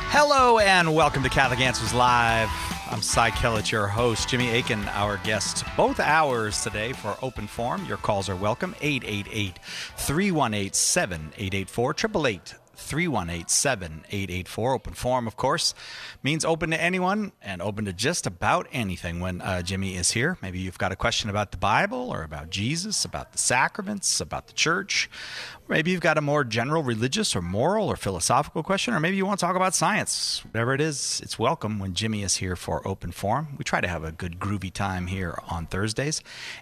Hello and welcome to Catholic Answers Live. I'm Cy Kellett, your host. Jimmy Akin, our guest, both hours today for Open Forum. Your calls are welcome. 888-318-7884, 888-318-7884. Open Forum, of course, means open to anyone and open to just about anything when Jimmy is here. Maybe you've got a question about the Bible or about Jesus, about the sacraments, about the church. Maybe you've got a more general religious or moral or philosophical question, or maybe you want to talk about science. Whatever it is, it's welcome when Jimmy is here for Open Forum. We try to have a good groovy time here on Thursdays.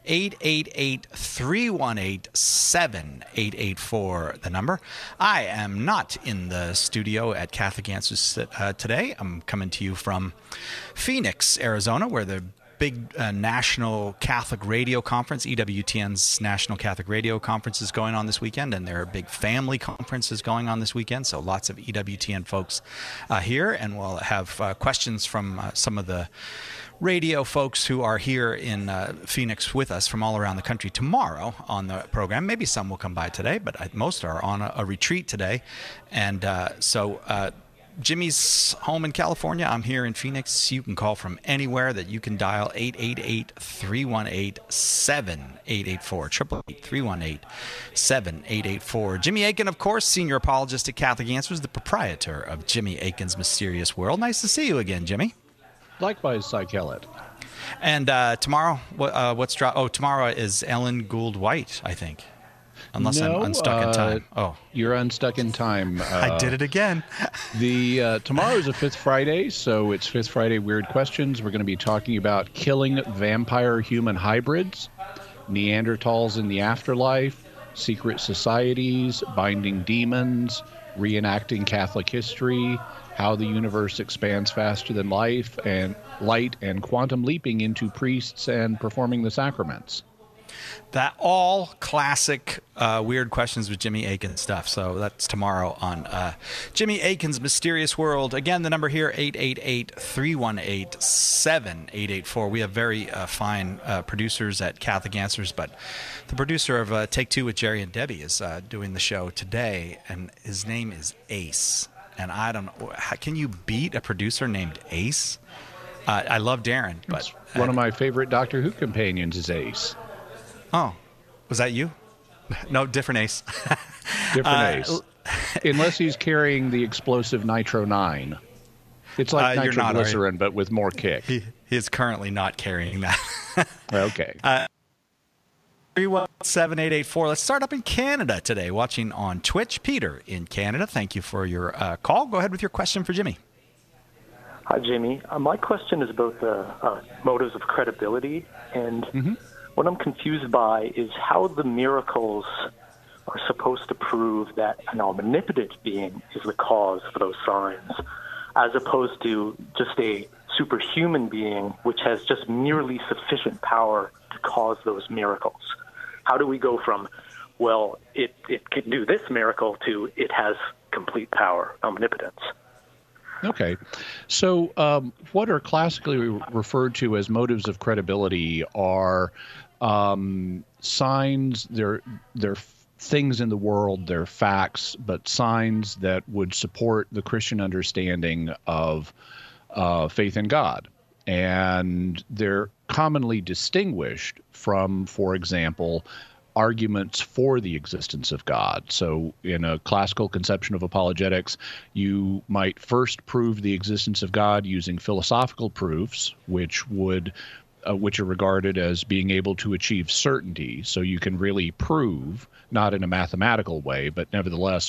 888-318-7884, the number. I am not in the studio at Catholic Answers today. I'm coming to you from Phoenix, Arizona, where the big National Catholic Radio Conference, EWTN's National Catholic Radio Conference is going on this weekend, and there are big family conferences going on this weekend, so lots of EWTN folks here, and we'll have questions from some of the radio folks who are here in Phoenix with us from all around the country tomorrow on the program. Maybe some will come by today, but most are on a retreat today, and so Jimmy's home in California. I'm here in Phoenix. You can call from anywhere that you can dial 888-318-7884, 888-318-7884. Jimmy Akin, of course, senior apologist at Catholic Answers, the proprietor of Jimmy Akin's Mysterious World. Nice to see you again, Jimmy. Likewise, Cy Kellett. And tomorrow, tomorrow is Ellen Gould White, I think. Unless I'm unstuck in time. Oh, you're unstuck in time. I did it again. Tomorrow is a Fifth Friday, so it's Fifth Friday Weird Questions. We're going to be talking about killing vampire-human hybrids, Neanderthals in the afterlife, secret societies, binding demons, reenacting Catholic history, how the universe expands faster than light, and quantum leaping into priests and performing the sacraments. That all classic Weird Questions with Jimmy Akin stuff. So that's tomorrow on Jimmy Akin's Mysterious World. Again, the number here, 888-318-7884. We have very fine producers at Catholic Answers, but the producer of Take Two with Jerry and Debbie is doing the show today, and his name is Ace. And I don't know, can you beat a producer named Ace? I love Darren, but one of my favorite Doctor Who companions is Ace. Oh, was that you? No, different Ace. Different Ace. Unless he's carrying the explosive Nitro 9. It's like nitroglycerin, but with more kick. He is currently not carrying that. Okay. 317-884. Let's start up in Canada today, watching on Twitch. Peter in Canada, thank you for your call. Go ahead with your question for Jimmy. Hi, Jimmy. My question is about the motives of credibility, and what I'm confused by is how the miracles are supposed to prove that an omnipotent being is the cause for those signs, as opposed to just a superhuman being which has just merely sufficient power to cause those miracles. How do we go from, well, it can do this miracle to it has complete power, omnipotence? Okay. So what are classically referred to as motives of credibility are signs, they're things in the world, they're facts, but signs that would support the Christian understanding of faith in God. And they're commonly distinguished from, for example, arguments for the existence of God. So in a classical conception of apologetics, you might first prove the existence of God using philosophical proofs, which are regarded as being able to achieve certainty. So you can really prove, not in a mathematical way, but nevertheless,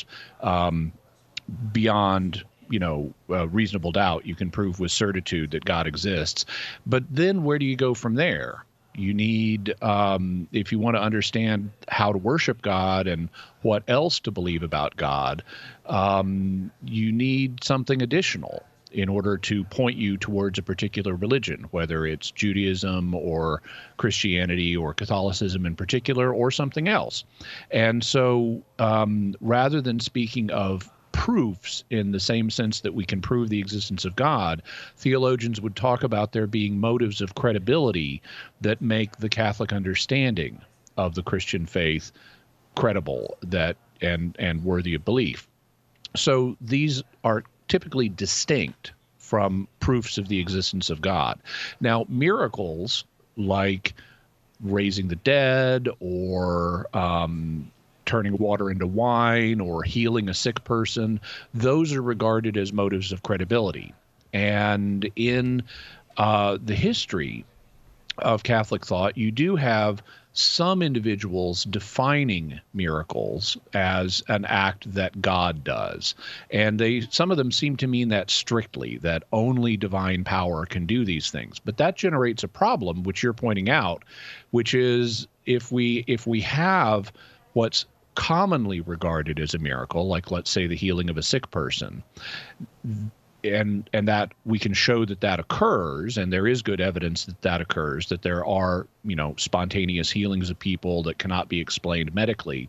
beyond reasonable doubt, you can prove with certitude that God exists. But then where do you go from there? You need, if you want to understand how to worship God and what else to believe about God, you need something additional in order to point you towards a particular religion, whether it's Judaism or Christianity or Catholicism in particular or something else. And so rather than speaking of proofs in the same sense that we can prove the existence of God, theologians would talk about there being motives of credibility that make the Catholic understanding of the Christian faith credible and worthy of belief. So these are typically distinct from proofs of the existence of God. Now, miracles like raising the dead or turning water into wine or healing a sick person, those are regarded as motives of credibility. And in the history of Catholic thought, you do have some individuals defining miracles as an act that God does. And some of them seem to mean that strictly, that only divine power can do these things. But that generates a problem, which you're pointing out, which is if we have what's commonly regarded as a miracle, like let's say the healing of a sick person, and that we can show that occurs, and there is good evidence that occurs, that there are, spontaneous healings of people that cannot be explained medically,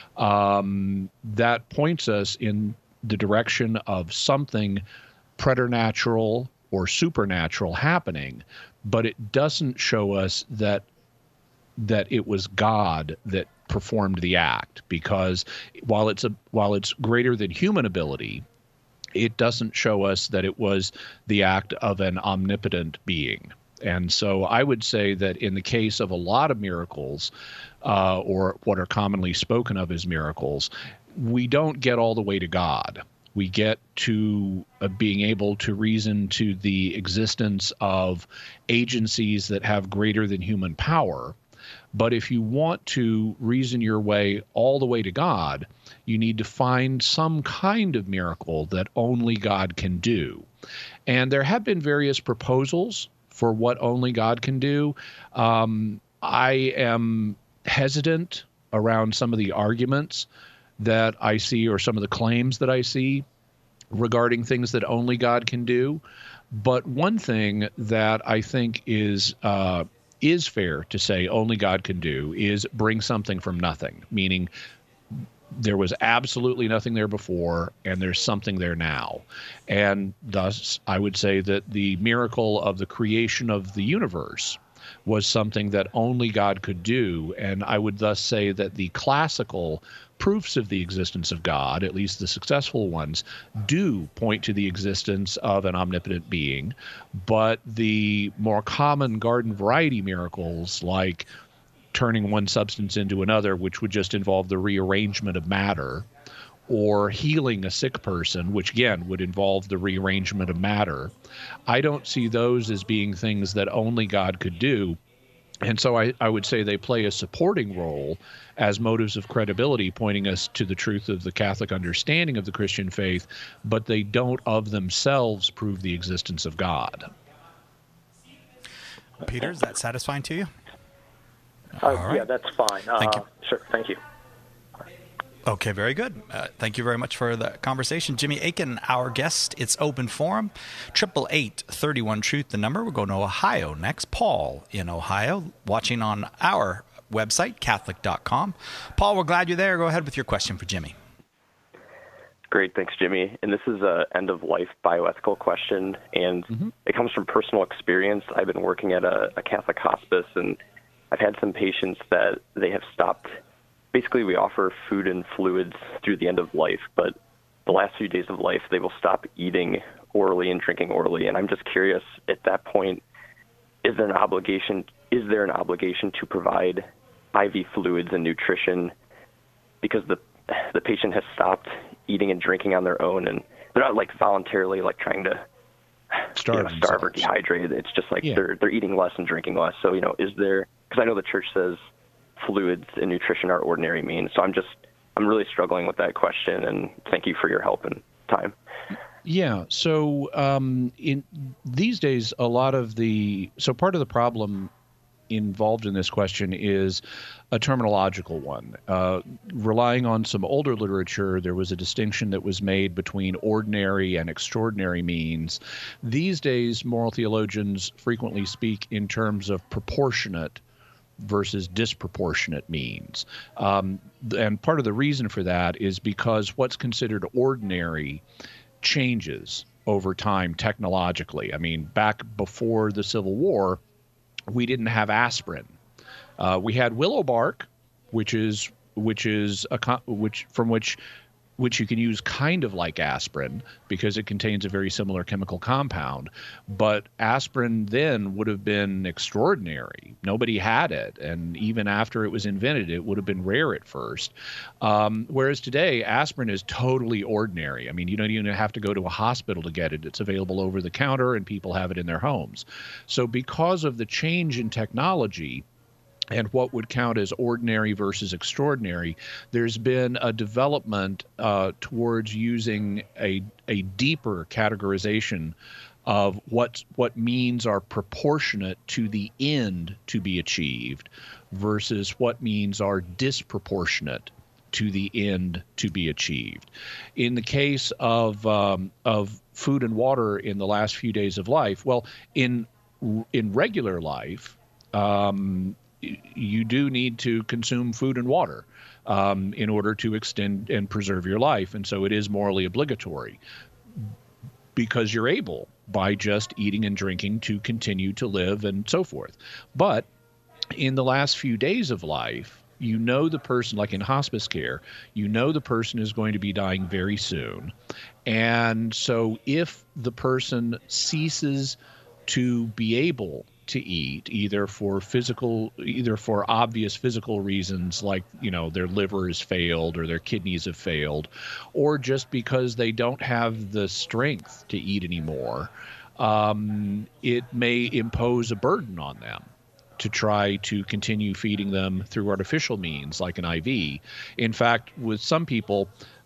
that points us in the direction of something preternatural or supernatural happening, but it doesn't show us that it was God that performed the act, because while it's greater than human ability, it doesn't show us that it was the act of an omnipotent being. And so I would say that in the case of a lot of miracles, or what are commonly spoken of as miracles, we don't get all the way to God. We get to being able to reason to the existence of agencies that have greater than human power. But if you want to reason your way all the way to God, you need to find some kind of miracle that only God can do. And there have been various proposals for what only God can do. I am hesitant around some of the arguments that I see, or some of the claims that I see regarding things that only God can do. But one thing that I think is fair to say only God can do is bring something from nothing, meaning there was absolutely nothing there before, and there's something there now. And thus, I would say that the miracle of the creation of the universe was something that only God could do. And I would thus say that the classical proofs of the existence of God, at least the successful ones, do point to the existence of an omnipotent being. But the more common garden variety miracles, like turning one substance into another, which would just involve the rearrangement of matter, or healing a sick person, which again would involve the rearrangement of matter, I don't see those as being things that only God could do. And so I would say they play a supporting role as motives of credibility, pointing us to the truth of the Catholic understanding of the Christian faith, but they don't of themselves prove the existence of God. Peter, is that satisfying to you? Right. Yeah, that's fine. Thank you. Sure, thank you. Okay, very good. Thank you very much for the conversation. Jimmy Akin, our guest. It's open forum. 888-31-TRUTH, the number. We're going to Ohio next. Paul in Ohio, watching on our website, Catholic.com. Paul, we're glad you're there. Go ahead with your question for Jimmy. Great, thanks, Jimmy. And this is a end-of-life bioethical question, and it comes from personal experience. I've been working at a Catholic hospice, and I've had some patients that they have stopped. Basically, we offer food and fluids through the end of life, but the last few days of life, they will stop eating orally and drinking orally. And I'm just curious, at that point, is there an obligation to provide IV fluids and nutrition because the patient has stopped eating and drinking on their own, and they're not like voluntarily like trying to starve or dehydrate. It's just like they're eating less and drinking less. So, is there, because I know the church says fluids and nutrition are ordinary means. So I'm really struggling with that question, and thank you for your help and time. Yeah. So in these days, part of the problem involved in this question is a terminological one. Relying on some older literature, there was a distinction that was made between ordinary and extraordinary means. These days, moral theologians frequently speak in terms of proportionate versus disproportionate means. And part of the reason for that is because what's considered ordinary changes over time technologically. I mean, back before the Civil War, we didn't have aspirin. We had willow bark, which from which which you can use kind of like aspirin because it contains a very similar chemical compound. But aspirin then would have been extraordinary. Nobody had it. And even after it was invented, it would have been rare at first. Whereas today, aspirin is totally ordinary. I mean, you don't even have to go to a hospital to get it. It's available over the counter and people have it in their homes. So because of the change in technology, and what would count as ordinary versus extraordinary, there's been a development towards using a deeper categorization of what means are proportionate to the end to be achieved versus what means are disproportionate to the end to be achieved. In the case of food and water in the last few days of life, well, in regular life, you do need to consume food and water in order to extend and preserve your life. And so it is morally obligatory because you're able, by just eating and drinking, to continue to live and so forth. But in the last few days of life, you know the person, like in hospice care, you know the person is going to be dying very soon. And so if the person ceases to be able to eat, either for obvious physical reasons, like, their liver has failed or their kidneys have failed, or just because they don't have the strength to eat anymore, it may impose a burden on them to try to continue feeding them through artificial means like an IV. In fact, with some people,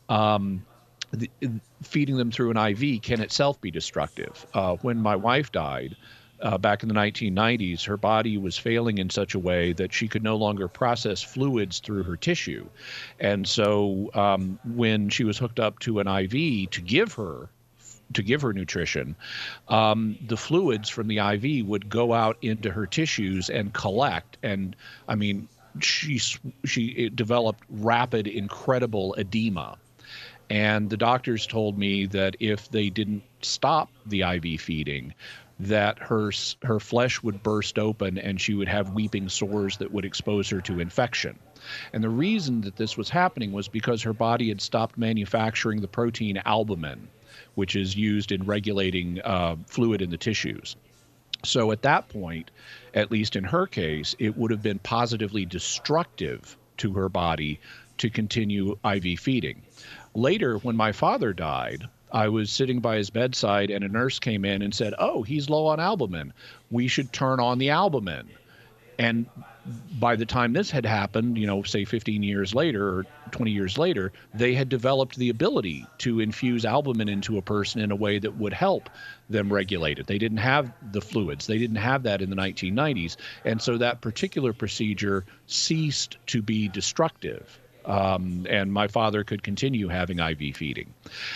feeding them through an IV can itself be destructive. When my wife died, back in the 1990s, her body was failing in such a way that she could no longer process fluids through her tissue. And so when she was hooked up to an IV to give her nutrition, the fluids from the IV would go out into her tissues and collect. And I mean, she developed rapid, incredible edema. And the doctors told me that if they didn't stop the IV feeding, that her flesh would burst open and she would have weeping sores that would expose her to infection. And the reason that this was happening was because her body had stopped manufacturing the protein albumin, which is used in regulating fluid in the tissues. So at that point, at least in her case, it would have been positively destructive to her body to continue IV feeding. Later, when my father died, I was sitting by his bedside and a nurse came in and said, "Oh, he's low on albumin. We should turn on the albumin." And by the time this had happened, say 15 years later or 20 years later, they had developed the ability to infuse albumin into a person in a way that would help them regulate it. They didn't have the fluids. They didn't have that in the 1990s. And so that particular procedure ceased to be destructive. And my father could continue having IV feeding.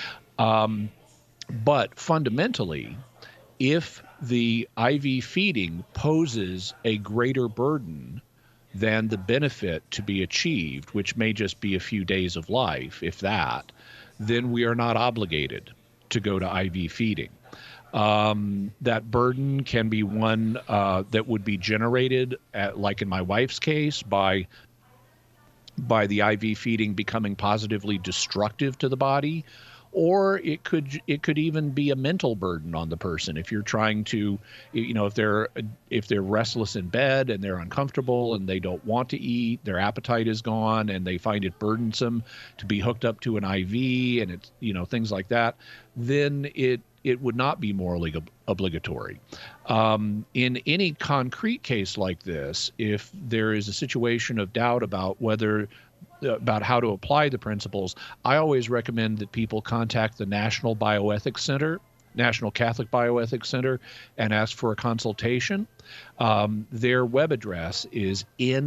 But fundamentally, if the IV feeding poses a greater burden than the benefit to be achieved, which may just be a few days of life, if that, then we are not obligated to go to IV feeding. That burden can be one that would be generated, like in my wife's case, by the IV feeding becoming positively destructive to the body. Or it could even be a mental burden on the person. If you're trying to, if they're restless in bed and they're uncomfortable and they don't want to eat, their appetite is gone and they find it burdensome to be hooked up to an IV and it's, things like that, then it would not be morally obligatory. In any concrete case like this, if there is a situation of doubt about how to apply the principles, I always recommend that people contact the National Bioethics Center, National Catholic Bioethics Center, and ask for a consultation. Their web address is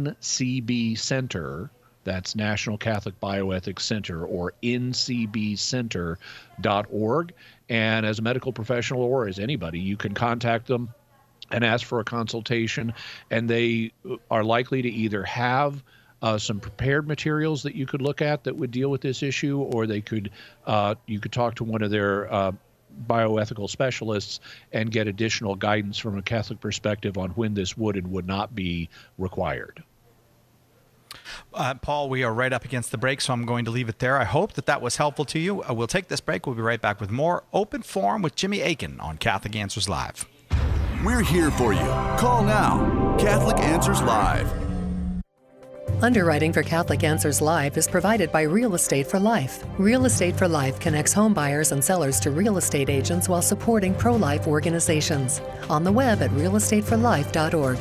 NCB That's National Catholic Bioethics Center, or ncbcenter.org. And as a medical professional or as anybody, you can contact them and ask for a consultation. And they are likely to either have some prepared materials that you could look at that would deal with this issue, or you could talk to one of their bioethical specialists and get additional guidance from a Catholic perspective on when this would and would not be required. Paul, we are right up against the break, so I'm going to leave it there. I hope that was helpful to you. We'll take this break. We'll be right back with more Open Forum with Jimmy Akin on Catholic Answers Live. We're here for you. Call now. Catholic Answers Live. Underwriting for Catholic Answers Live is provided by Real Estate for Life. Real Estate for Life connects home buyers and sellers to real estate agents while supporting pro-life organizations. On the web at realestateforlife.org.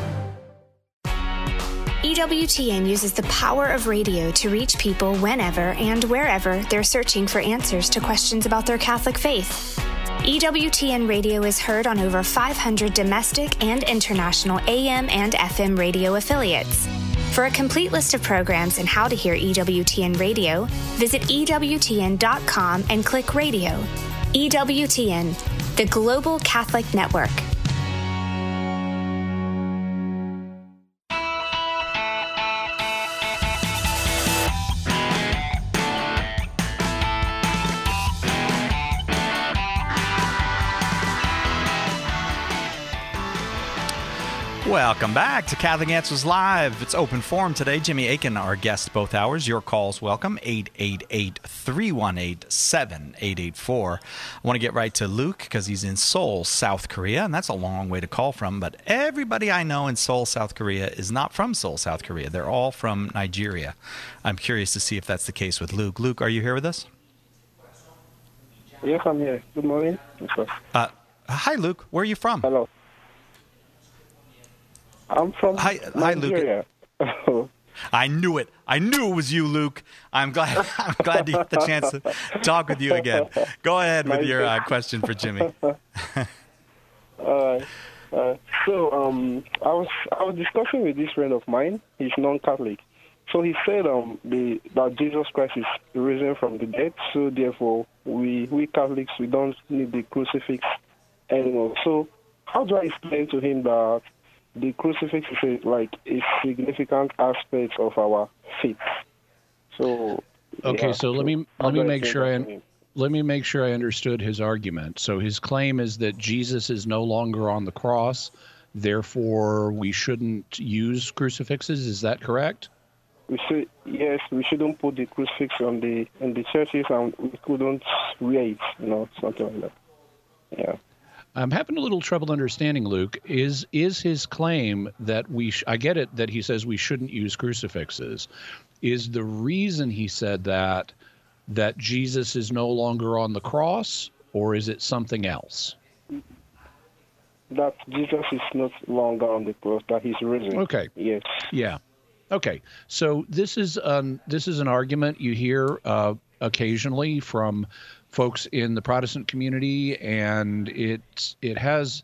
EWTN uses the power of radio to reach people whenever and wherever they're searching for answers to questions about their Catholic faith. EWTN radio is heard on over 500 domestic and international AM and FM radio affiliates. For a complete list of programs and how to hear EWTN radio, visit EWTN.com and click radio. EWTN, the Global Catholic Network. Welcome back to Catholic Answers Live. It's Open Forum today. Jimmy Akin, our guest both hours. Your calls welcome, 888-318-7884. I want to get right to Luke because he's in Seoul, South Korea, and that's a long way to call from. But everybody I know in Seoul, South Korea is not from Seoul, South Korea. They're all from Nigeria. I'm curious to see if that's the case with Luke. Luke, are you here with us? Yes, I'm here. Good morning. Hi, Luke. Where are you from? Hello. I'm from Nigeria. Hi, Luke. I knew it. I knew it was you, Luke. I'm glad to get the chance to talk with you again. Go ahead with your question for Jimmy. So I was discussing with this friend of mine. He's non-Catholic. So he said that Jesus Christ is risen from the dead. So therefore, we Catholics, we don't need the crucifix anymore. So how do I explain to him that the crucifix is a significant aspect of our faith? So okay, so let me make sure I understood his argument. So his claim is that Jesus is no longer on the cross, therefore we shouldn't use crucifixes. Is that correct? We shouldn't put the crucifix in the churches, and we couldn't wear it, something like that. Yeah. I'm having a little trouble understanding, Luke. Is his claim that I get it that he says we shouldn't use crucifixes. Is the reason he said that Jesus is no longer on the cross, or is it something else? That Jesus is not longer on the cross, that he's risen. Okay. Yes. Yeah. Okay. So this is an argument you hear occasionally from folks in the Protestant community, and it has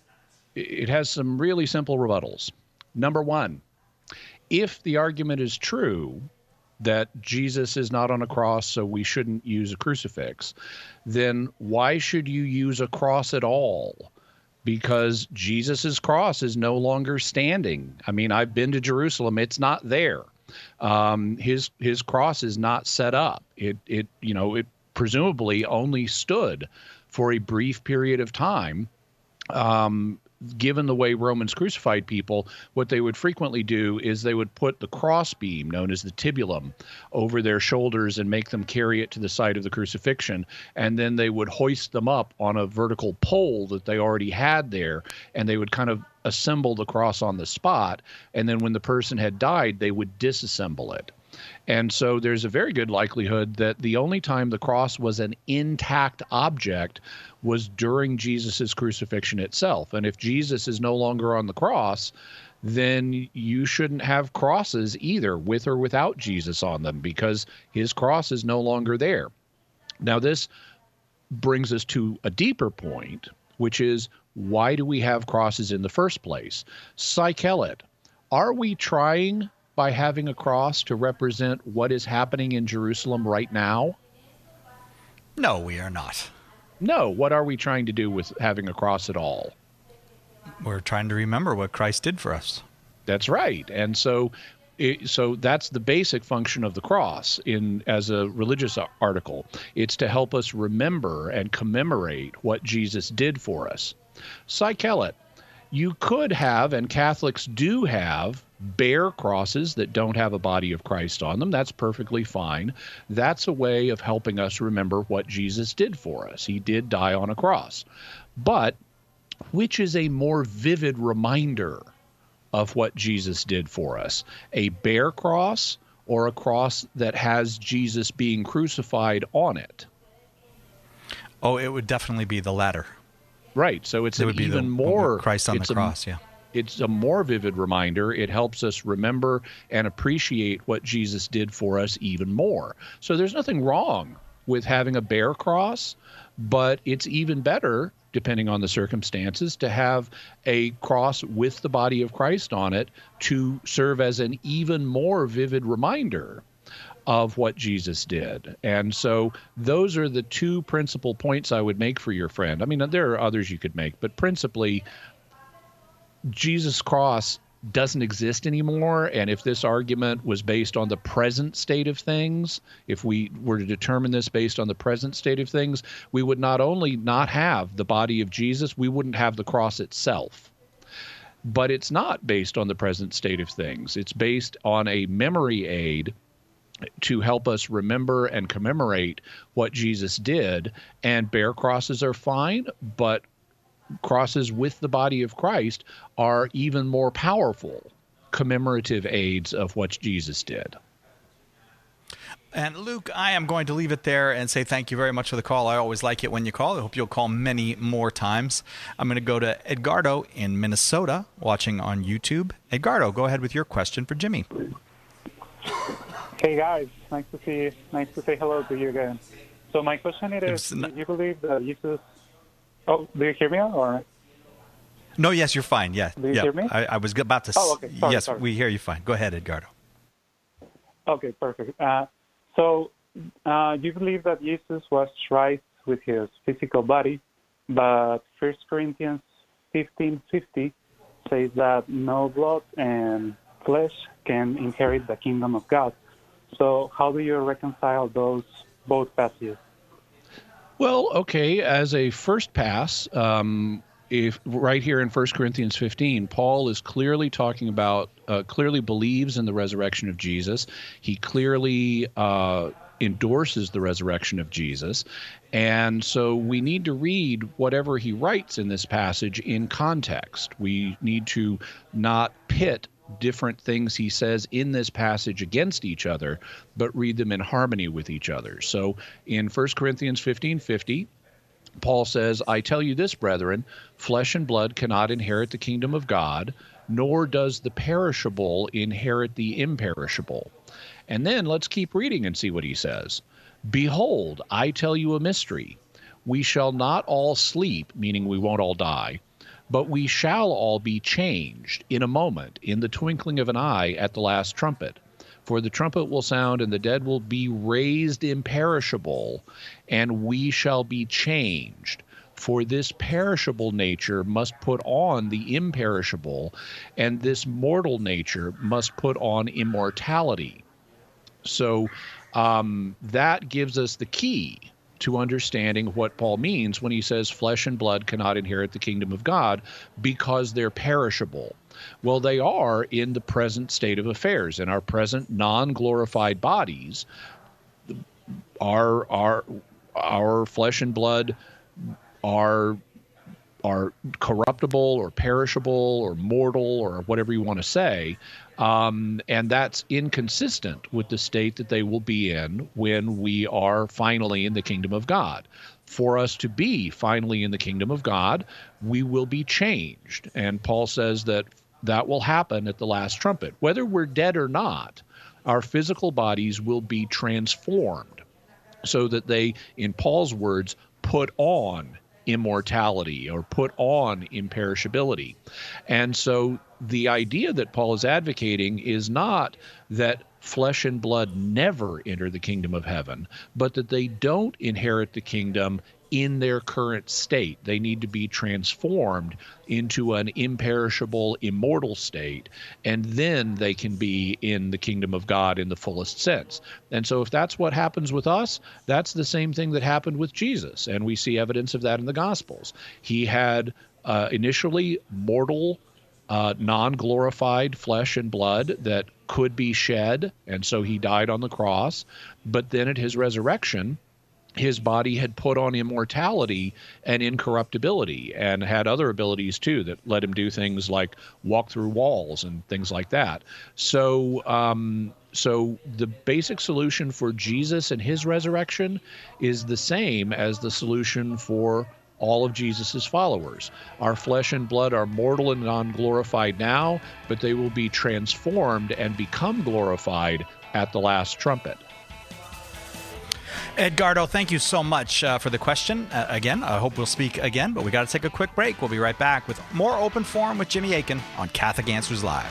some really simple rebuttals. Number one, if the argument is true that Jesus is not on a cross, so we shouldn't use a crucifix, then why should you use a cross at all? Because Jesus's cross is no longer standing. I mean, I've been to Jerusalem; it's not there. His cross is not set up. It presumably only stood for a brief period of time. Given the way Romans crucified people, what they would frequently do is they would put the crossbeam, known as the tibulum, over their shoulders and make them carry it to the site of the crucifixion. And then they would hoist them up on a vertical pole that they already had there, and they would kind of assemble the cross on the spot. And then when the person had died, they would disassemble it. And so there's a very good likelihood that the only time the cross was an intact object was during Jesus's crucifixion itself. And if Jesus is no longer on the cross, then you shouldn't have crosses either, with or without Jesus on them, because his cross is no longer there. Now, this brings us to a deeper point, which is, why do we have crosses in the first place? Psychelet, are we trying by having a cross to represent what is happening in Jerusalem right now? No, we are not. No. What are we trying to do with having a cross at all? We're trying to remember what Christ did for us. That's right. And so that's the basic function of the cross as a religious article. It's to help us remember and commemorate what Jesus did for us. Psychelet, you could have, and Catholics do have, bear crosses that don't have a body of Christ on them. That's perfectly fine. That's a way of helping us remember what Jesus did for us. He did die on a cross. But which is a more vivid reminder of what Jesus did for us? A bear cross or a cross that has Jesus being crucified on it? Oh, it would definitely be the latter. Right. So it's an even more Christ on the cross, yeah. It's a more vivid reminder. It helps us remember and appreciate what Jesus did for us even more. So there's nothing wrong with having a bear cross, but it's even better, depending on the circumstances, to have a cross with the body of Christ on it to serve as an even more vivid reminder of what Jesus did. And so those are the two principal points I would make for your friend. I mean, there are others you could make, but principally, Jesus' cross doesn't exist anymore. And if this argument was based on the present state of things, if we were to determine this based on the present state of things, we would not only not have the body of Jesus, we wouldn't have the cross itself. But it's not based on the present state of things. It's based on a memory aid to help us remember and commemorate what Jesus did. And bear crosses are fine, but crosses with the body of Christ are even more powerful commemorative aids of what Jesus did. And Luke, I am going to leave it there and say thank you very much for the call. I always like it when you call. I hope you'll call many more times. I'm going to go to Edgardo in Minnesota, watching on YouTube. Edgardo, go ahead with your question for Jimmy. Hey guys, nice to say hello to you again. So my question is, do you believe that Jesus... Oh, do you hear me or? No, yes, you're fine. Yeah. Do you hear me? I was about to... Oh, okay. Sorry. We hear you fine. Go ahead, Edgardo. Okay, perfect. So you believe that Jesus was raised with his physical body, but 1 Corinthians 15:50 says that no blood and flesh can inherit the kingdom of God. So how do you reconcile those both passages? Well, okay, as a first pass, if right here in 1 Corinthians 15, Paul is clearly talking about, clearly believes in the resurrection of Jesus. He clearly endorses the resurrection of Jesus. And so we need to read whatever he writes in this passage in context. We need to not pit different things he says in this passage against each other, but read them in harmony with each other. So in 1 Corinthians 15:50, Paul says, I tell you this, brethren, flesh and blood cannot inherit the kingdom of God, nor does the perishable inherit the imperishable. And then let's keep reading and see what he says. Behold, I tell you a mystery. We shall not all sleep, meaning we won't all die, but we shall all be changed in a moment, in the twinkling of an eye, at the last trumpet. For the trumpet will sound, and the dead will be raised imperishable, and we shall be changed. For this perishable nature must put on the imperishable, and this mortal nature must put on immortality. So that gives us the key to understanding what Paul means when he says flesh and blood cannot inherit the kingdom of God because they're perishable. Well, they are in the present state of affairs. In our present non-glorified bodies, our flesh and blood are corruptible or perishable or mortal or whatever you want to say. And that's inconsistent with the state that they will be in when we are finally in the kingdom of God. For us to be finally in the kingdom of God, we will be changed. And Paul says that will happen at the last trumpet. Whether we're dead or not, our physical bodies will be transformed so that they, in Paul's words, put on immortality or put on imperishability. And so the idea that Paul is advocating is not that flesh and blood never enter the kingdom of heaven, but that they don't inherit the kingdom in their current state. They need to be transformed into an imperishable, immortal state, and then they can be in the kingdom of God in the fullest sense. And so if that's what happens with us, that's the same thing that happened with Jesus, and we see evidence of that in the Gospels. He had initially mortal non-glorified flesh and blood that could be shed, and so he died on the cross. But then at his resurrection, his body had put on immortality and incorruptibility and had other abilities too that let him do things like walk through walls and things like that. So the basic solution for Jesus and his resurrection is the same as the solution for all of Jesus's followers. Our flesh and blood are mortal and non-glorified now, but they will be transformed and become glorified at the last trumpet. Edgardo, thank you so much for the question. Again, I hope we'll speak again, but we got to take a quick break. We'll be right back with more Open Forum with Jimmy Akin on Catholic Answers Live.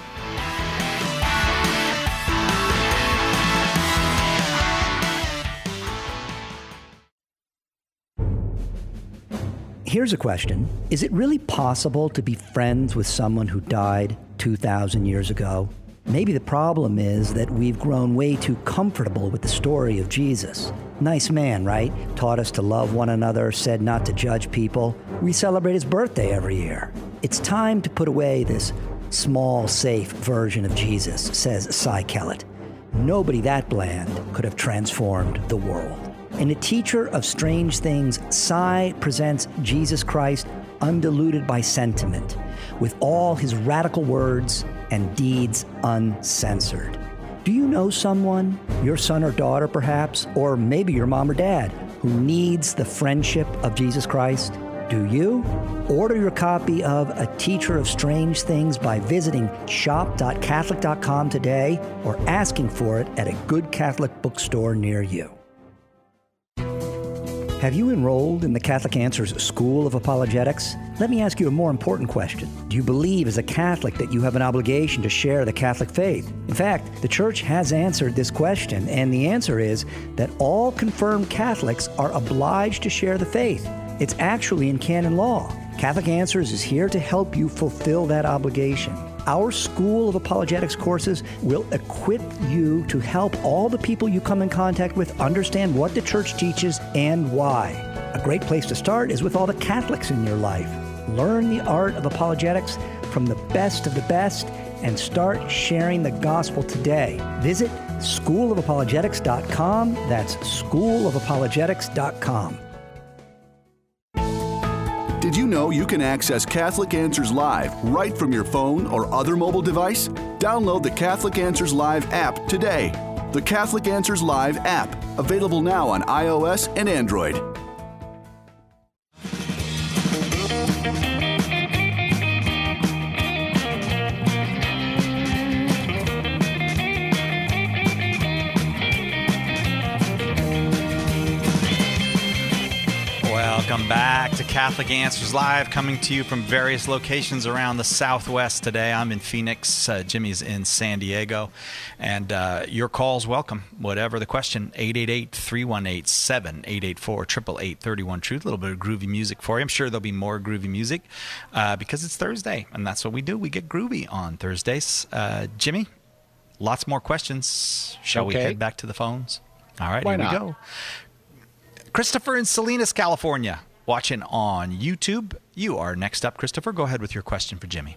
Here's a question. Is it really possible to be friends with someone who died 2,000 years ago? Maybe the problem is that we've grown way too comfortable with the story of Jesus. Nice man, right? Taught us to love one another, said not to judge people. We celebrate his birthday every year. It's time to put away this small, safe version of Jesus, says Cy Kellett. Nobody that bland could have transformed the world. In A Teacher of Strange Things, Cy presents Jesus Christ undiluted by sentiment, with all his radical words and deeds uncensored. Do you know someone, your son or daughter perhaps, or maybe your mom or dad, who needs the friendship of Jesus Christ? Do you? Order your copy of A Teacher of Strange Things by visiting shop.catholic.com today or asking for it at a good Catholic bookstore near you. Have you enrolled in the Catholic Answers School of Apologetics? Let me ask you a more important question. Do you believe as a Catholic that you have an obligation to share the Catholic faith? In fact, the Church has answered this question, and the answer is that all confirmed Catholics are obliged to share the faith. It's actually in canon law. Catholic Answers is here to help you fulfill that obligation. Our School of Apologetics courses will equip you to help all the people you come in contact with understand what the Church teaches and why. A great place to start is with all the Catholics in your life. Learn the art of apologetics from the best of the best and start sharing the gospel today. Visit schoolofapologetics.com. That's schoolofapologetics.com. Did you know you can access Catholic Answers Live right from your phone or other mobile device? Download the Catholic Answers Live app today. The Catholic Answers Live app, available now on iOS and Android. Welcome back to Catholic Answers Live, coming to you from various locations around the Southwest today. I'm in Phoenix. Jimmy's in San Diego. And your call's welcome. Whatever the question, 888-318-7884, 888-888-31-TRUTH. A little bit of groovy music for you. I'm sure there'll be more groovy music because it's Thursday, and that's what we do. We get groovy on Thursdays. Jimmy, lots more questions. Shall we head back to the phones? All right, Why here not? we go. Christopher in Salinas, California, watching on YouTube. You are next up, Christopher. Go ahead with your question for Jimmy.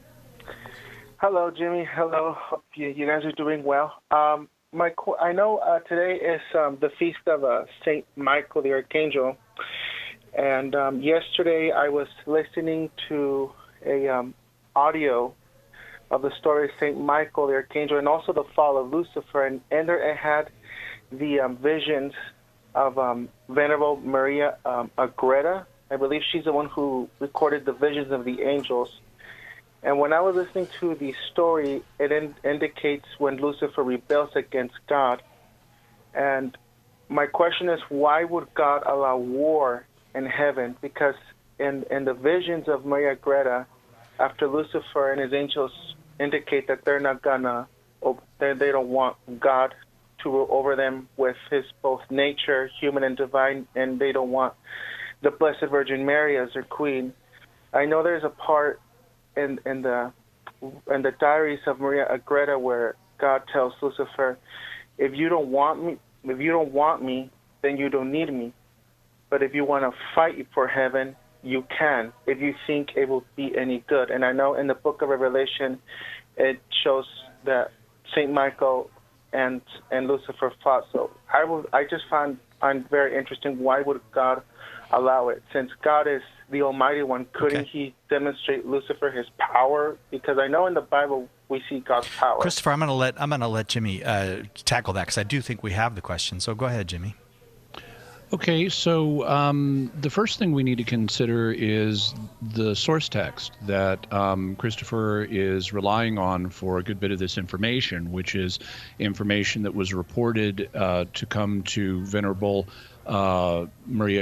Hello, Jimmy. Hello. Hope you guys are doing well. I know today is the feast of St. Michael the Archangel, and yesterday I was listening to a audio of the story of St. Michael the Archangel and also the fall of Lucifer, and there it had the visions of Venerable Maria Agreda. I believe she's the one who recorded the visions of the angels. And when I was listening to the story, it indicates when Lucifer rebels against God. And my question is, why would God allow war in heaven? Because in the visions of Maria Agreda, after Lucifer and his angels indicate that they're not gonna, they don't want God to rule over them with his both nature, human and divine, and they don't want the Blessed Virgin Mary as their queen. I know there's a part in the diaries of Maria Agreda where God tells Lucifer, if you don't want me, then you don't need me. But if you want to fight for heaven, you can, if you think it will be any good. And I know in the book of Revelation, it shows that St. Michael and Lucifer fought. So I just find very interesting, why would God allow it? Since God is the Almighty One, couldn't he demonstrate Lucifer his power? Because I know in the Bible we see God's power. Christopher, I'm gonna let Jimmy tackle that, because I do think we have the question. So go ahead, Jimmy. Okay, so the first thing we need to consider is the source text that Christopher is relying on for a good bit of this information, which is information that was reported to come to Venerable Maria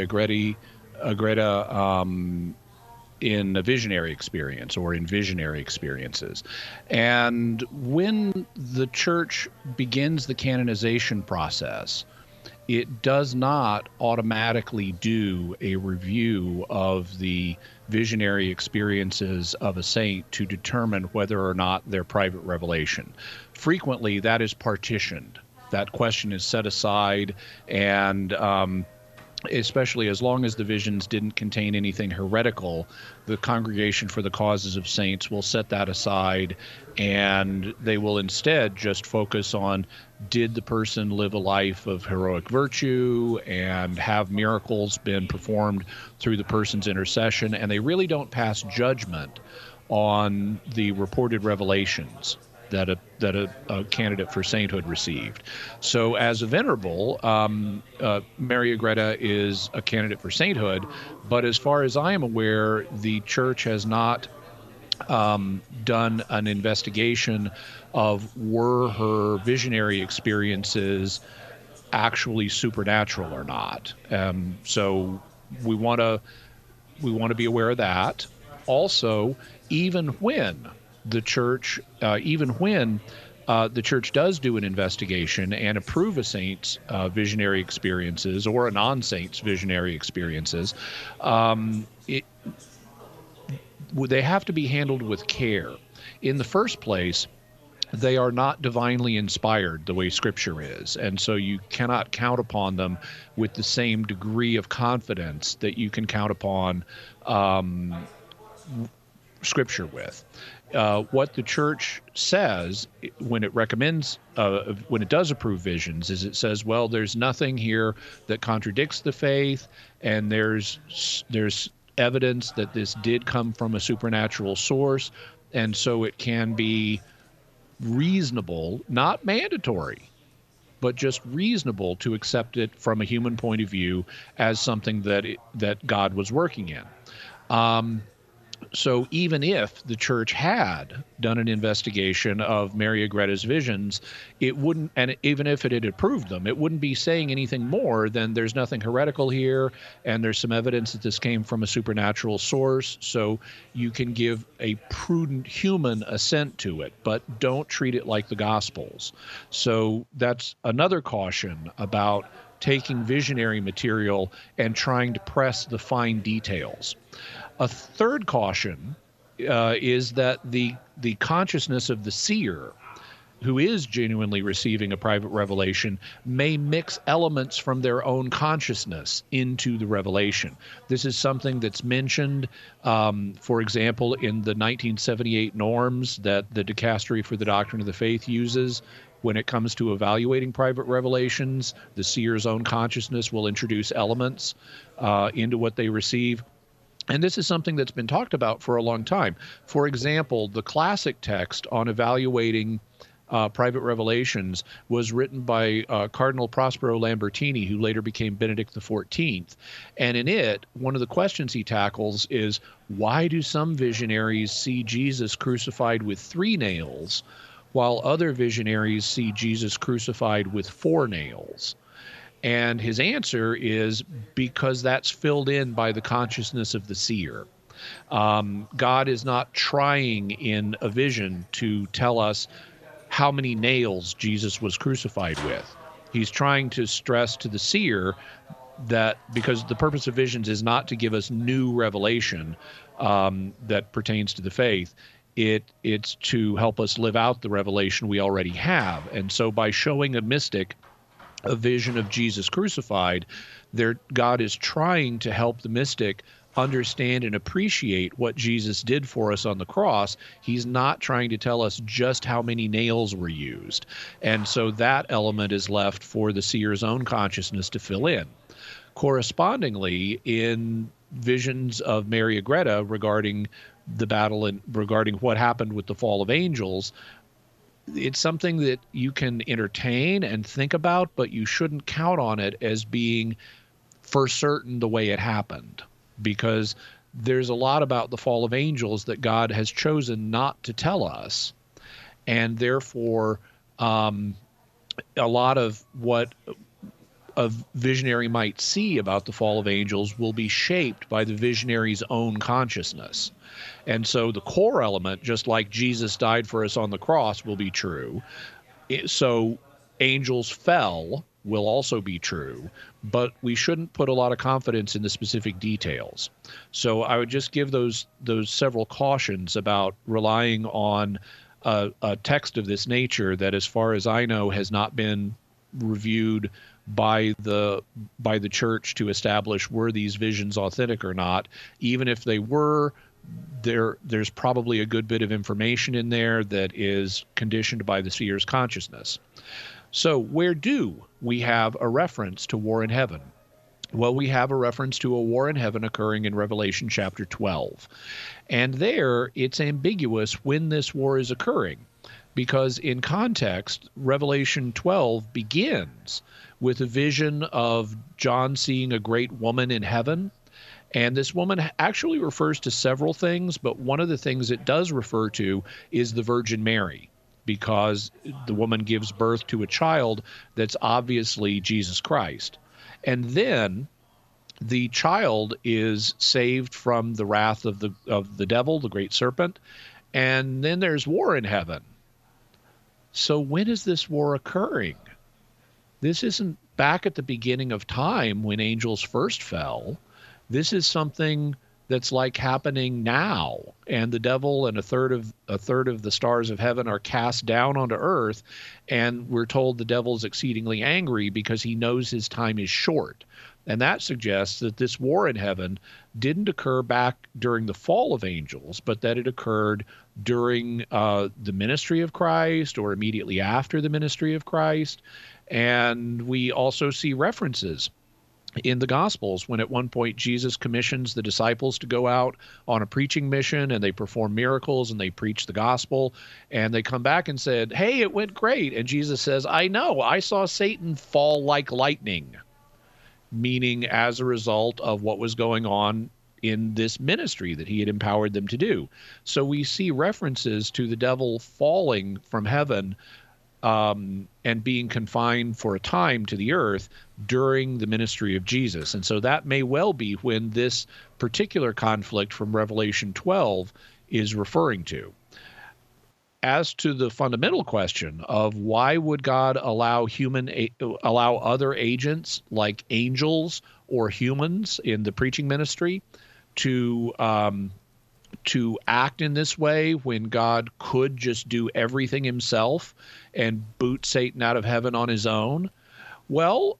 Agreda in a visionary experience, or in visionary experiences. And when the Church begins the canonization process, it does not automatically do a review of the visionary experiences of a saint to determine whether or not they're private revelation. Frequently, that is partitioned. That question is set aside, and especially as long as the visions didn't contain anything heretical, the Congregation for the Causes of Saints will set that aside, and they will instead just focus on, did the person live a life of heroic virtue, and have miracles been performed through the person's intercession? And they really don't pass judgment on the reported revelations that a candidate for sainthood received. So as a venerable, Mary Agreda is a candidate for sainthood, but as far as I am aware, the Church has not done an investigation of were her visionary experiences actually supernatural or not. So we want to be aware of that. Also, even when the Church does do an investigation and approve a saint's visionary experiences, or a non-saint's visionary experiences, they have to be handled with care. In the first place, they are not divinely inspired the way Scripture is, and so you cannot count upon them with the same degree of confidence that you can count upon Scripture with. What the Church says when it recommends, when it does approve visions, is it says, well, there's nothing here that contradicts the faith, and there's evidence that this did come from a supernatural source, and so it can be reasonable, not mandatory, but just reasonable to accept it from a human point of view as something that God was working in. So even if the Church had done an investigation of Mary Agreda's visions, it wouldn't, and even if it had approved them, it wouldn't be saying anything more than there's nothing heretical here, and there's some evidence that this came from a supernatural source, so you can give a prudent human assent to it, but don't treat it like the Gospels. So that's another caution about taking visionary material and trying to press the fine details. A third caution is that the consciousness of the seer, who is genuinely receiving a private revelation, may mix elements from their own consciousness into the revelation. This is something that's mentioned, for example, in the 1978 norms that the Dicastery for the Doctrine of the Faith uses. When it comes to evaluating private revelations, the seer's own consciousness will introduce elements into what they receive. And this is something that's been talked about for a long time. For example, the classic text on evaluating private revelations was written by Cardinal Prospero Lambertini, who later became Benedict XIV. And in it, one of the questions he tackles is, why do some visionaries see Jesus crucified with 3 nails, while other visionaries see Jesus crucified with 4 nails? And his answer is because that's filled in by the consciousness of the seer. God is not trying in a vision to tell us how many nails Jesus was crucified with. He's trying to stress to the seer that, because the purpose of visions is not to give us new revelation that pertains to the faith, it's to help us live out the revelation we already have. And so by showing a mystic a vision of Jesus crucified, God is trying to help the mystic understand and appreciate what Jesus did for us on the cross. He's not trying to tell us just how many nails were used. And so that element is left for the seer's own consciousness to fill in. Correspondingly, in visions of Mary Agreda regarding the battle and regarding what happened with the fall of angels, it's something that you can entertain and think about, but you shouldn't count on it as being for certain the way it happened, because there's a lot about the fall of angels that God has chosen not to tell us, and therefore a lot of what a visionary might see about the fall of angels will be shaped by the visionary's own consciousness. And so the core element, just like Jesus died for us on the cross, will be true. So angels fell will also be true, but we shouldn't put a lot of confidence in the specific details. So I would just give those several cautions about relying on a text of this nature that, as far as I know, has not been reviewed by the church to establish were these visions authentic or not. Even if they were, there's probably a good bit of information in there that is conditioned by the seer's consciousness. So where do we have a reference to war in heaven? Well, we have a reference to a war in heaven occurring in Revelation chapter 12. And there it's ambiguous when this war is occurring, because in context, Revelation 12 begins with a vision of John seeing a great woman in heaven. And this woman actually refers to several things, but one of the things it does refer to is the Virgin Mary, because the woman gives birth to a child that's obviously Jesus Christ. And then the child is saved from the wrath of the devil, the great serpent, and then there's war in heaven. So when is this war occurring? This isn't back at the beginning of time when angels first fell. This is something that's like happening now, and the devil and a third of the stars of heaven are cast down onto earth, and we're told the devil's exceedingly angry because he knows his time is short. And that suggests that this war in heaven didn't occur back during the fall of angels, but that it occurred during the ministry of Christ or immediately after the ministry of Christ. And we also see references in the Gospels when at one point Jesus commissions the disciples to go out on a preaching mission, and they perform miracles and they preach the gospel, and they come back and said, "Hey, it went great." And Jesus says, "I know, I saw Satan fall like lightning," meaning as a result of what was going on in this ministry that he had empowered them to do. So we see references to the devil falling from heaven and being confined for a time to the earth during the ministry of Jesus. And so that may well be when this particular conflict from Revelation 12 is referring to. As to the fundamental question of why would God allow other agents like angels or humans in the preaching ministry to act in this way when God could just do everything himself and boot Satan out of heaven on his own? Well,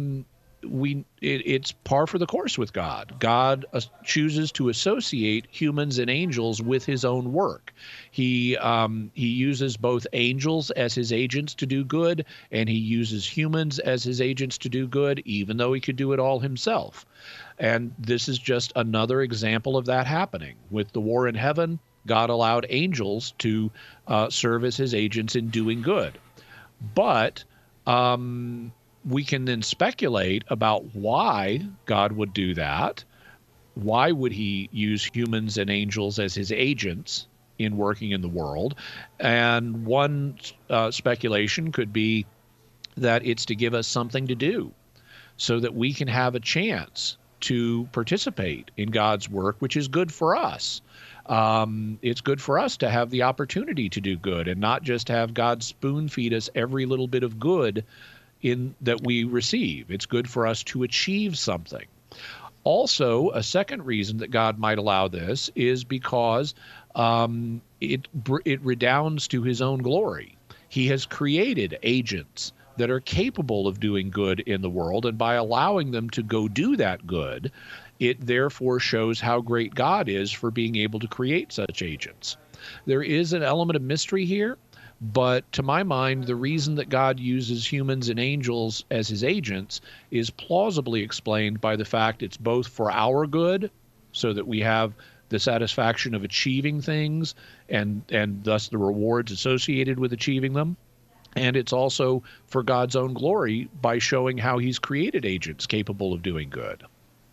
it's par for the course with God. God chooses to associate humans and angels with his own work. He uses both angels as his agents to do good, and he uses humans as his agents to do good, even though he could do it all himself. And this is just another example of that happening. With the war in heaven, God allowed angels to serve as his agents in doing good. But we can then speculate about why God would do that. Why would he use humans and angels as his agents in working in the world? And one speculation could be that it's to give us something to do so that we can have a chance to participate in God's work, which is good for us. It's good for us to have the opportunity to do good and not just have God spoon feed us every little bit of good that we receive. It's good for us to achieve something. Also, a second reason that God might allow this is because it redounds to his own glory. He has created agents that are capable of doing good in the world, and by allowing them to go do that good, It therefore shows how great God is for being able to create such agents. There is an element of mystery here, but to my mind, the reason that God uses humans and angels as his agents is plausibly explained by the fact it's both for our good, so that we have the satisfaction of achieving things and thus the rewards associated with achieving them. And it's also for God's own glory by showing how he's created agents capable of doing good.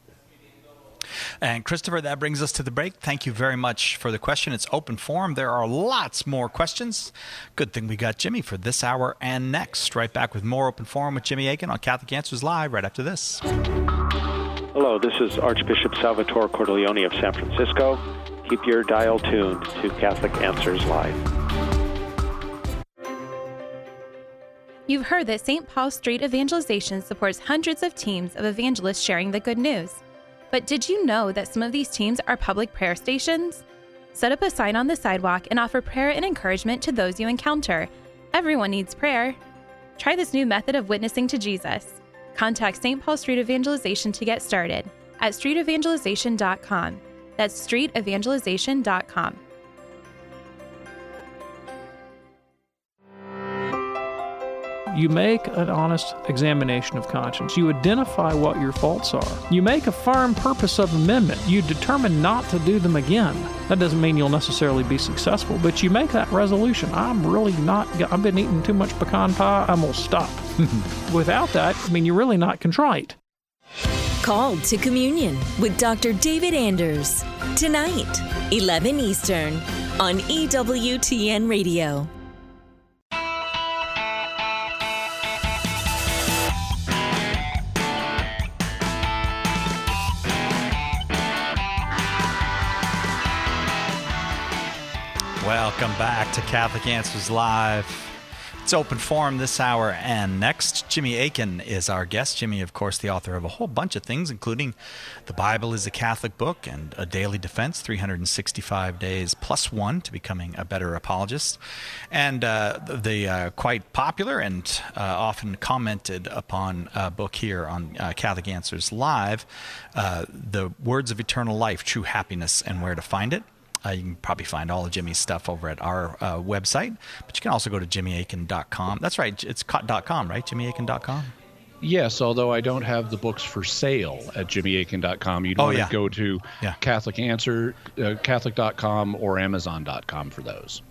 And Christopher, that brings us to the break. Thank you very much for the question. It's open forum. There are lots more questions. Good thing we got Jimmy for this hour and next. Right back with more Open Forum with Jimmy Akin on Catholic Answers Live right after this. Hello, this is Archbishop Salvatore Cordileone of San Francisco. Keep your dial tuned to Catholic Answers Live. You've heard that St. Paul Street Evangelization supports hundreds of teams of evangelists sharing the good news. But did you know that some of these teams are public prayer stations? Set up a sign on the sidewalk and offer prayer and encouragement to those you encounter. Everyone needs prayer. Try this new method of witnessing to Jesus. Contact St. Paul Street Evangelization to get started at streetevangelization.com. That's streetevangelization.com. You make an honest examination of conscience. You identify what your faults are. You make a firm purpose of amendment. You determine not to do them again. That doesn't mean you'll necessarily be successful, but you make that resolution. I've been eating too much pecan pie. I'm going to stop. Without that, you're really not contrite. Called to Communion with Dr. David Anders. Tonight, 11 Eastern on EWTN Radio. Welcome back to Catholic Answers Live. It's open forum this hour and next. Jimmy Akin is our guest. Jimmy, of course, the author of a whole bunch of things, including The Bible is a Catholic Book and A Daily Defense, 365 Days Plus One to Becoming a Better Apologist. And the quite popular and often commented upon book here on Catholic Answers Live, The Words of Eternal Life, True Happiness and Where to Find It. You can probably find all of Jimmy's stuff over at our website, but you can also go to jimmyakin.com. That's right, it's .com, right? jimmyakin.com? Yes, although I don't have the books for sale at jimmyakin.com. You'd want to go to Catholic Answer, Catholic.com or Amazon.com for those.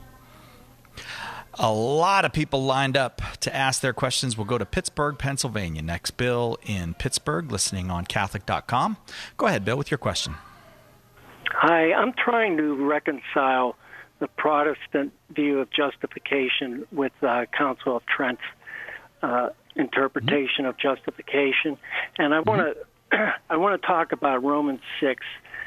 A lot of people lined up to ask their questions. We'll go to Pittsburgh, Pennsylvania next. Bill in Pittsburgh, listening on Catholic.com. Go ahead, Bill, with your question. Hi, I'm trying to reconcile the Protestant view of justification with Council of Trent's interpretation of justification, and I want to talk about Romans 6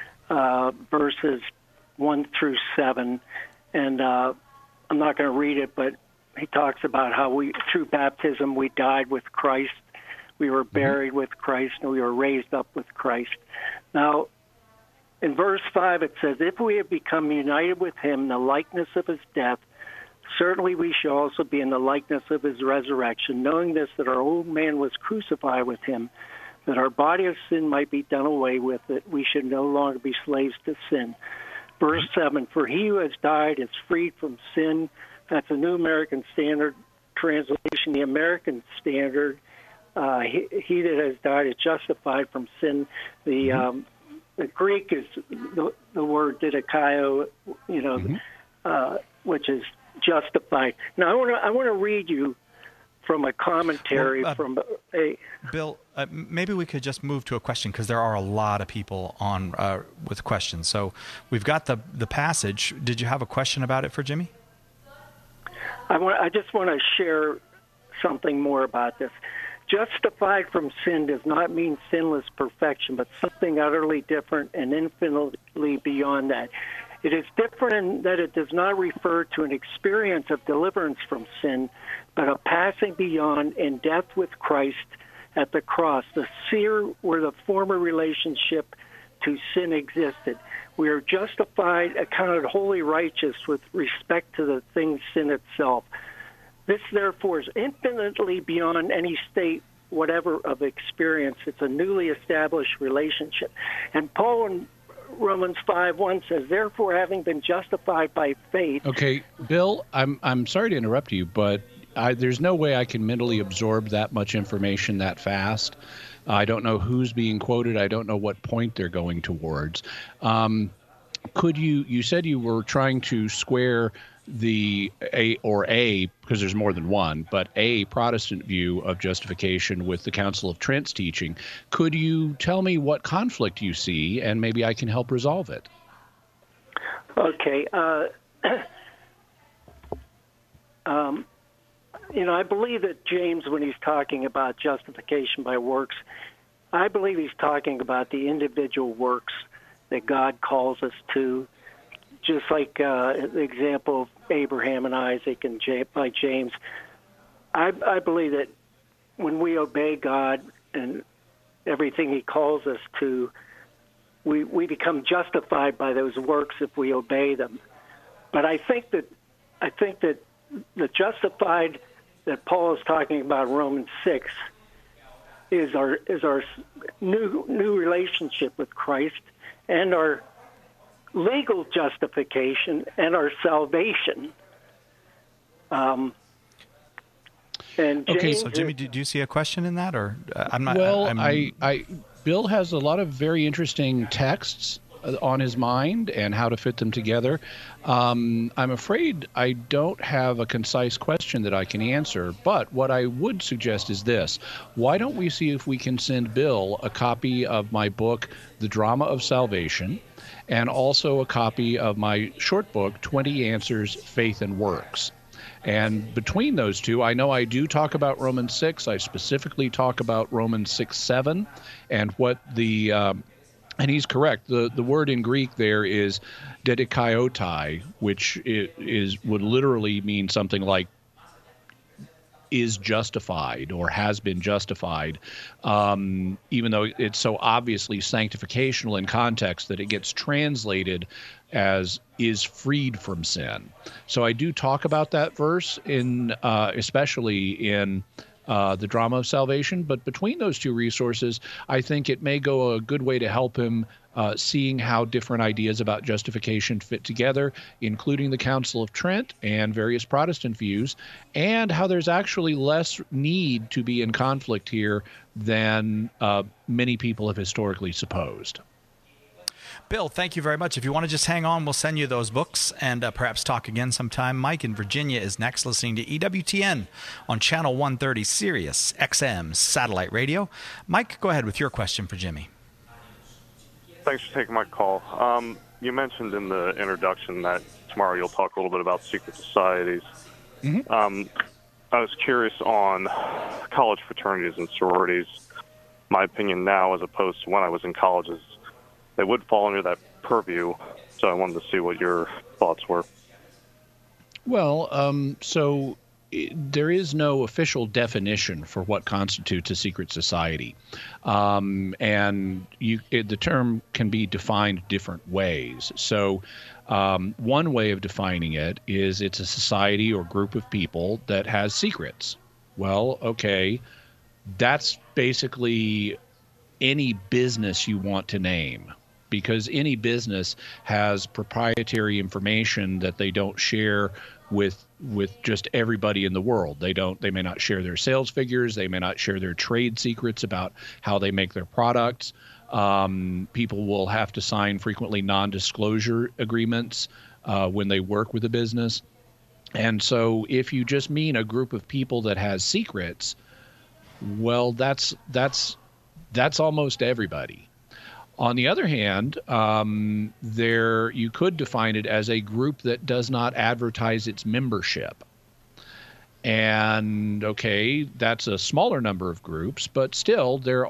verses 1 through 7, and I'm not going to read it, but he talks about how through baptism we died with Christ, we were buried with Christ, and we were raised up with Christ. Now, in verse 5, it says, if we have become united with him in the likeness of his death, certainly we shall also be in the likeness of his resurrection, knowing this, that our old man was crucified with him, that our body of sin might be done away with, that we should no longer be slaves to sin. Verse 7, for he who has died is freed from sin. That's the New American Standard translation. The American Standard, he that has died is justified from sin. The Greek is the word didakaio, which is justified. Now, I want to read you from a commentary from a... Bill, maybe we could just move to a question, because there are a lot of people on with questions. So we've got the passage. Did you have a question about it for Jimmy? I just want to share something more about this. Justified from sin does not mean sinless perfection, but something utterly different and infinitely beyond that. It is different in that it does not refer to an experience of deliverance from sin, but a passing beyond in death with Christ at the cross, the sphere where the former relationship to sin existed. We are justified, accounted wholly righteous with respect to the thing sin itself. This, therefore, is infinitely beyond any state whatever of experience. It's a newly established relationship. And Paul in Romans 5:1 says, therefore, having been justified by faith. Okay, Bill, I'm sorry to interrupt you, but there's no way I can mentally absorb that much information that fast. I don't know who's being quoted. I don't know what point they're going towards. Could you said you were trying to square the because there's more than one, but a Protestant view of justification with the Council of Trent's teaching. Could you tell me what conflict you see, and maybe I can help resolve it? Okay. I believe that James, when he's talking about justification by works, I believe he's talking about the individual works that God calls us to, just like the example of Abraham and Isaac and by James. I believe that when we obey God and everything he calls us to, we become justified by those works if we obey them. But I think that the justified that Paul is talking about in Romans 6 is our new relationship with Christ and our legal justification and our salvation. And James, okay, so Jimmy, do you see a question in that, or I'm not? Well, Bill has a lot of very interesting texts on his mind and how to fit them together. I'm afraid I don't have a concise question that I can answer, but what I would suggest is this. Why don't we see if we can send Bill a copy of my book, The Drama of Salvation, and also a copy of my short book, 20 Answers, Faith and Works. And between those two, I know I do talk about Romans 6. I specifically talk about Romans 6:7, and what the and he's correct. The word in Greek there is dedikaiotai, which would literally mean something like is justified or has been justified, even though it's so obviously sanctificational in context that it gets translated as is freed from sin. So I do talk about that verse especially in The Drama of Salvation, but between those two resources, I think it may go a good way to help him seeing how different ideas about justification fit together, including the Council of Trent and various Protestant views, and how there's actually less need to be in conflict here than many people have historically supposed. Bill, thank you very much. If you want to just hang on, we'll send you those books and perhaps talk again sometime. Mike in Virginia is next, listening to EWTN on Channel 130 Sirius XM Satellite Radio. Mike, go ahead with your question for Jimmy. Thanks for taking my call. You mentioned in the introduction that tomorrow you'll talk a little bit about secret societies. Mm-hmm. I was curious on college fraternities and sororities. My opinion now, as opposed to when I was in college, is they would fall under that purview, so I wanted to see what your thoughts were. Well, there is no official definition for what constitutes a secret society, and the term can be defined different ways. So one way of defining it is it's a society or group of people that has secrets. Well, okay, that's basically any business you want to name, because any business has proprietary information that they don't share with just everybody in the world. They may not share their sales figures. They may not share their trade secrets about how they make their products. People will have to sign frequently non-disclosure agreements when they work with a business. And so if you just mean a group of people that has secrets, well, that's almost everybody. On the other hand, you could define it as a group that does not advertise its membership. And okay, that's a smaller number of groups, but still there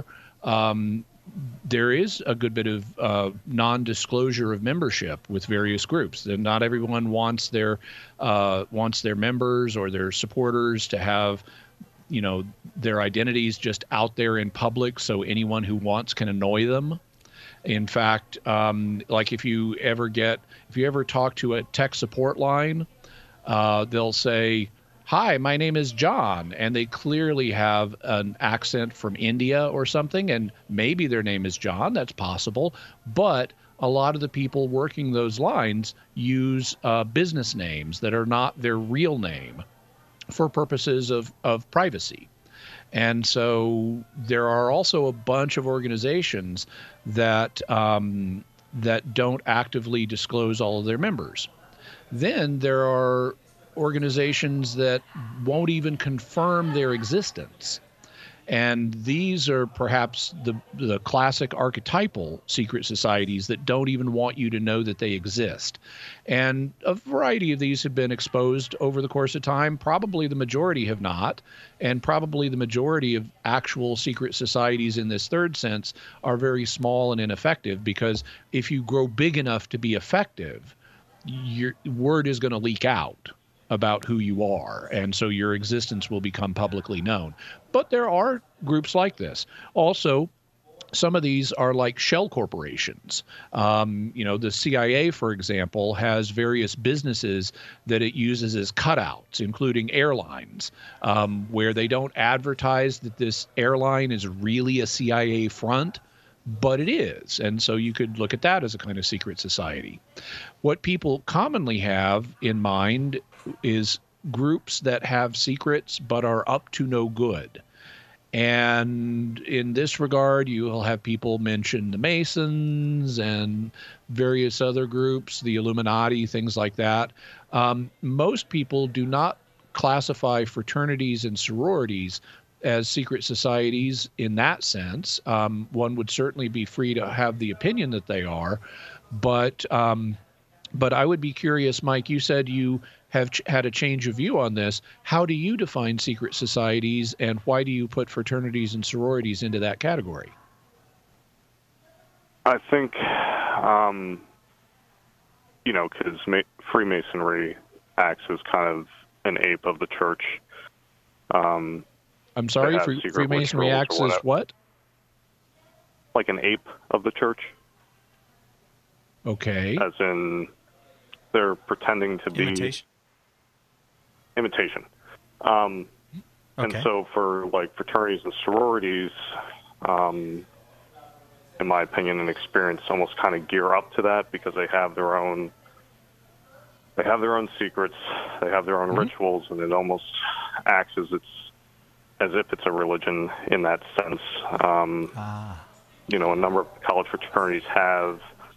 is a good bit of non-disclosure of membership with various groups. And not everyone wants their members or their supporters to have their identities just out there in public, so anyone who wants can annoy them. In fact, like if you ever talk to a tech support line, they'll say, hi, my name is John, and they clearly have an accent from India or something, and maybe their name is John, that's possible, but a lot of the people working those lines use business names that are not their real name for purposes of privacy. And so there are also a bunch of organizations that that don't actively disclose all of their members. Then there are organizations that won't even confirm their existence. And these are perhaps the classic archetypal secret societies that don't even want you to know that they exist. And a variety of these have been exposed over the course of time. Probably the majority have not. And probably the majority of actual secret societies in this third sense are very small and ineffective, because if you grow big enough to be effective, your word is going to leak out about who you are, and so your existence will become publicly known. But there are groups like this. Also, some of these are like shell corporations. The CIA, for example, has various businesses that it uses as cutouts, including airlines, where they don't advertise that this airline is really a CIA front, but it is. And so you could look at that as a kind of secret society. What people commonly have in mind is groups that have secrets but are up to no good. And in this regard, you will have people mention the Masons and various other groups, the Illuminati, things like that. Most people do not classify fraternities and sororities as secret societies in that sense. One would certainly be free to have the opinion that they are, but I would be curious, Mike, you said you have had a change of view on this. How do you define secret societies, and why do you put fraternities and sororities into that category? I think, because Freemasonry acts as kind of an ape of the church. I'm sorry, Freemasonry acts as what? Like an ape of the church. Okay. As in, they're pretending to be... Imitation. And so for like fraternities and sororities, in my opinion and experience, almost kind of gear up to that because they have their own secrets, they have their own rituals, and it almost acts as if it's a religion in that sense. A number of college fraternities have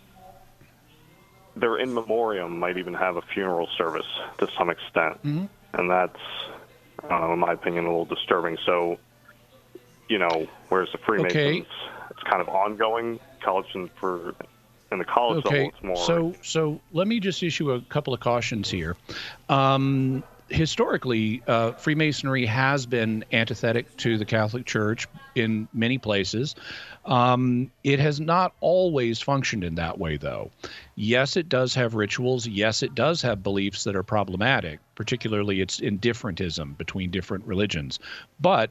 their in memoriam might even have a funeral service to some extent. And that's, in my opinion, a little disturbing. So, whereas the Freemasons, it's kind of ongoing. In the college level, it's more. So let me just issue a couple of cautions here. Historically, Freemasonry has been antithetic to the Catholic Church in many places. It has not always functioned in that way, though. Yes, it does have rituals. Yes, it does have beliefs that are problematic, particularly its indifferentism between different religions. But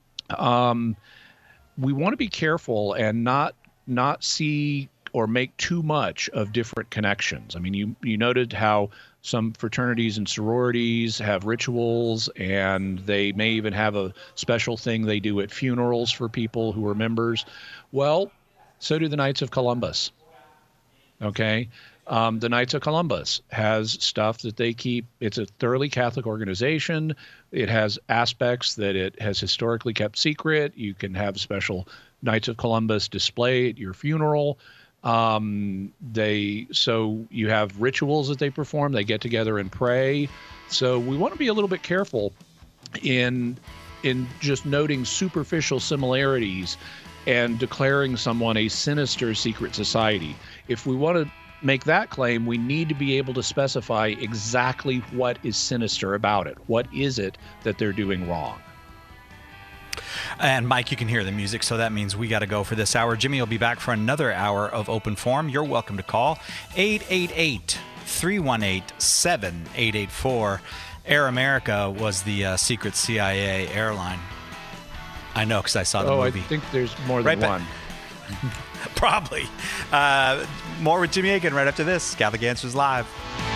we want to be careful and not see or make too much of different connections. I mean, you noted how some fraternities and sororities have rituals, and they may even have a special thing they do at funerals for people who are members. Well, so do the Knights of Columbus. Okay? The Knights of Columbus has stuff that they keep. It's a thoroughly Catholic organization. It has aspects that it has historically kept secret. You can have special Knights of Columbus display at your funeral. So you have rituals that they perform. They get together and pray. So we want to be a little bit careful in just noting superficial similarities and declaring someone a sinister secret society. If we want to make that claim, we need to be able to specify exactly what is sinister about it. What is it that they're doing wrong? And Mike, you can hear the music, so that means we got to go for this hour. Jimmy will be back for another hour of Open Forum. You're welcome to call 888-318-7884. Air America was the secret CIA airline. I know, because I saw the movie. I think there's more than one. Probably. More with Jimmy Akin right after this. Catholic Answers Live.